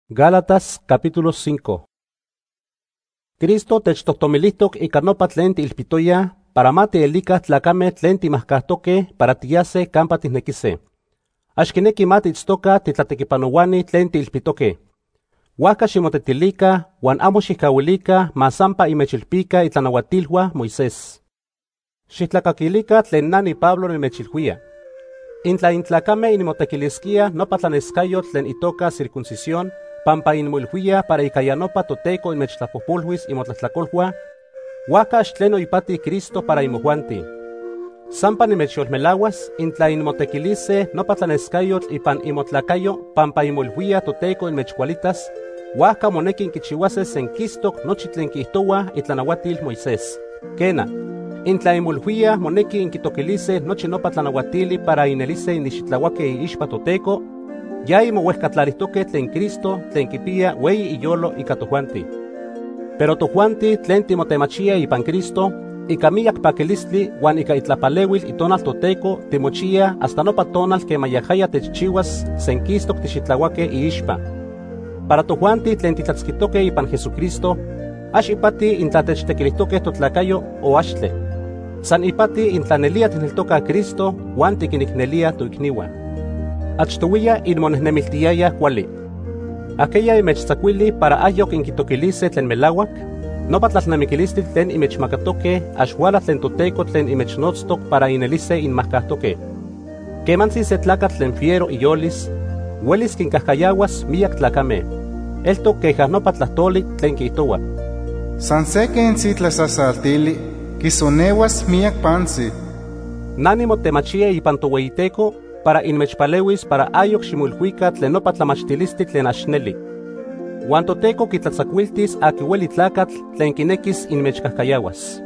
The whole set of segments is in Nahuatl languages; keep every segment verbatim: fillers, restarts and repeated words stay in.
Gálatas capítulo cinco. Cristo techtohtomilihtok ika nopa tlen tiilpitoya para ma tielika tlakame tlen timahkahtoke para tiyase kampa tihnekise. Axkineki ma tiitztoka titlatekipanowani tlen tiilpitoke. Huajka ximotetilika huan amo xihkauilika ma sampa imechilpika itlanauatilhua Moisés. Xihtlakakilika tlen nani Pablo nimechilhuia. Intla intlakame inmotekiliskia nopa tlaneskayo tlen itoka circuncisión, pampa inmoilhuia para ikayanopa toteko inmechtlapojpolhuis imotlahtlakolhua, huajka axtleno ipati Cristo para imojuanti. Sampa nimechyolmelahuas intla inmotekilise nopa tlaneskayotl ipan imotlakayo pampa inmoilhuia toteko inmechkualitas, huajka moneki inkichiuase senkistok nochi tlen kihtowa itlanauatil Moisés. Kena, intla inmoilhuia moneki inkitokilise nochi nopa tlanauatili para inelise inixitlahuake iixpa toteko, ya imouehkatlalihtoke tlen Cristo tlen kipia ueyi iyolo ika tojuanti. Pero tojuanti tlen timotemachia ipan Cristo, ika miyak pakilistli huan ika itlapaleuil itonal toteko timochia hasta nopa tonal kemayahaya techchiuas senkistok tixitlahuake iixpa. Para tojuanti tlen titlatzkitoke ipan Jesucristo, ax ipati intla techtekilihtoke totlakayo o axtle. San ipati intla nelia tineltoka Cristo huan tikiniknelia toikniua. Achtowia inmonehnemiltiaya kuali. Aquella imechtzakuili para ayok inkitokilise tlen melawak, nopa tlalnamikilistli tlen imechmakatoke axuala tlen toteko tlen imechnotztok para inelise inmahkahtoke. Kemansi se tlakatl tlen fiero iyolis, huelis kinkahkayahuas miyak tlakame. Eltok keja nopa tlahtoli tlen kihtowa. San se ken sitlasasaltili, kisoneuas miyak pansi. Nani motemachia ipan toweyiteko para inmechpalewis para ayok ximulhuika tlen nopa tlamachtilistli tlen axneli. Huan toteko kitlatzakuiltis aki ueli tlakatl tlen kinekis inmechkahkayahuas.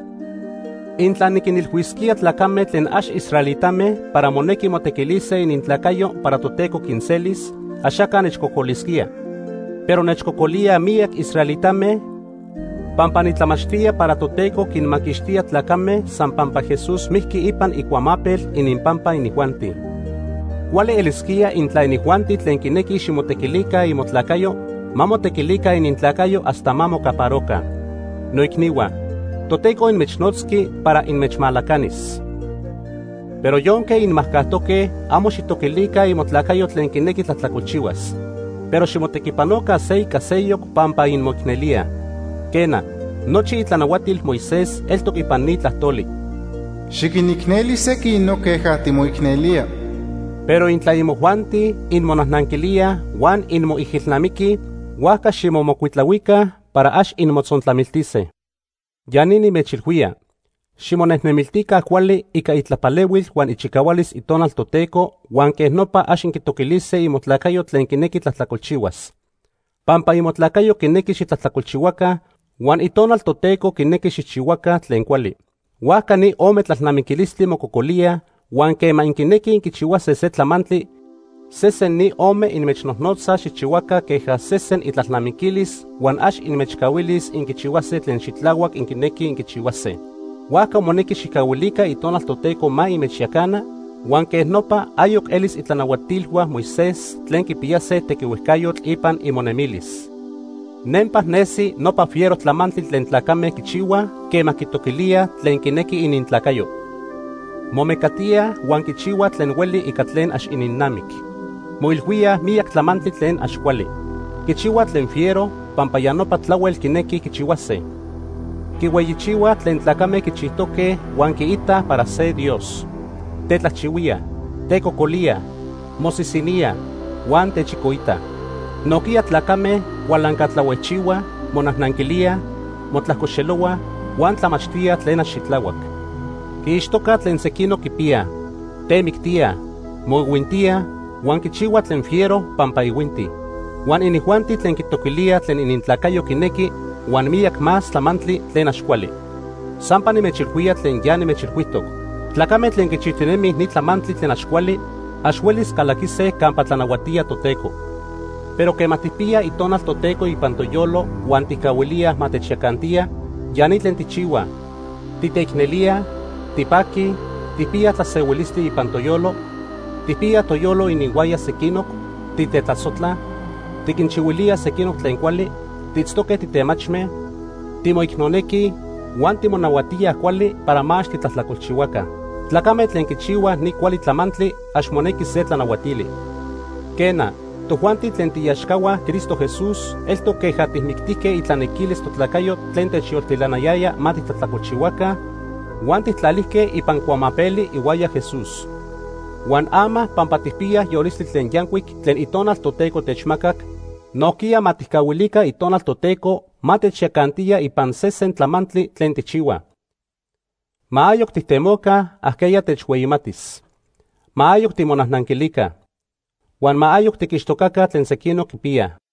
Intla nikinilhuiskia tlakame tlen ax israelitame para moneki motekilise inintlakayo para toteko kinselis, axaka nechkokoliskia. Pero nechkokolia miyak israelitame, pampa nitlamachtia para toteko kinmakixtia tlakame san pampa Jesús mihki ipan ikuamapel ininpampa inijuanti. Kuali eliskia intla inijuanti tlen kineki ximotekilika imotlakayo, mamotekilika inintlakayo hasta mamokaparoka. Noikniwa, toteko inmechnotski para inmechmalakanis. Pero yonke inmahkahtoke amo xitokilika imotlakayo tlen kineki tlatlakolchiuas, pero ximotekipanoka se ika seyok pampa inmoiknelia. Kena, nochi itlanauatil Moisés eltok ipan ni tlahtoli. Xikinikneli seki no keja timoiknelia. Pero intla imojuanti inmonahnankilia huan inmoijilnamiki, huajka ximomokuitlauika para ax inmotzontlamiltise. Yani nimechilhuia, ximonehnemiltika kuali ika itlapaleuil huan ichikaualis itonal toteko huan keh nopa ax inkitokilise imotlakayo tlen kineki tlahtlakolchiuas. Pampa imotlakayo kineki xitlahtlakolchiuaka huan itonal toteko kineki xikchiuaka tlen kuali. Huajka ni ome tlalnamikilistli mokokolia huan kema inkineki inkichiuase se tlamantli, sesen ni ome inmechnohnotza xikchiuaka keja sesen itlalnamikilis huan ax inmechkawilis inkichiuase tlen xitlauak inkineki inkichiuase. Huajka moneki xikawilika itonal toteko ma imechyakana, huan keh nopa ayok elis itlanauatilhua Moisés tlen kipiyase tekiuihkayotl ipan imonemilis. Nempah nesi nopa fiero tlamantli tlen tlakame kichiua kema kitokilia tlen kineki inintlakayo. Momekatia huan kichiua tlen ueli ika tlen ax ininnamik. Moilhuia miyak tlamantli tlen ax kuali. Kichiua tlen fiero pampa ya nopa tlauel kineki kichiuase. Kiueyichiua tlen tlakame kichihtoke huan kiita para se Dios. Tetlachchiuia, tekokolia, mosisinia, huan techikoita. Nokia tlakame hualankatlahuechiua, monahnankilia, motlahkoxeloua, huan tlamachtia tlen ax xitlauak. Kiixtoka tlen sekino kipia, temiktia, moiuintia, huan kichiua tlen fiero pampa iuinti. Huan inijuanti tlen kitokilia tlen inintlakayo kineki, huan miyak más tlamantli tlen ax kuali. Sampa nimechilhuia tlen ya nimechilhuitok. Tlakame tlen kichihtinemih ni tlamantli tlen ax kuali, ax uelis kalakise kampa tlanauatia toteko. Pero kema tipia itonal toteko ipan toyolo huan tikauilia matechyakantia, ya ni tlen tichiua. Titeiknelia, tipaki, tipia tlaseuilistli ipan toyolo, tipia toyolo inihuaya sekinok, titetlasotla, tikinchiuilia sekinok tlen kuali, tiitztokeh titemachmeh, timoiknoneki, uan timonauatiah kuali para mach titlahtlakolchiuakah. Tlakameh tlen kichiuah ni kuali tlamantli axmoneki se tlanauatili. Kena, tojuanti tlen tiyaxkauah Cristo Jesús eltok keja tihmiktihkeh itlanekilis totlakayo tlen techyoltilanayaya ma titlahtlakolchiuakah, uan tihtlalihkeh ipan kuamapeli iuaya Jesús. Uan ama pampa tihpiyah yolistli tlen yankuik tlen itonal Toteko techmakak, nohkia ma tihkauilika itonal Toteko ma techyakantiya ipan sesen tlamantli tlen tichiuah. Ma ayok tihtemokah ahkeya techueyimatis. Ma ayok timonahnankilikah. Uan ma ayok tikixtokakah tlen sekinok kipiyah.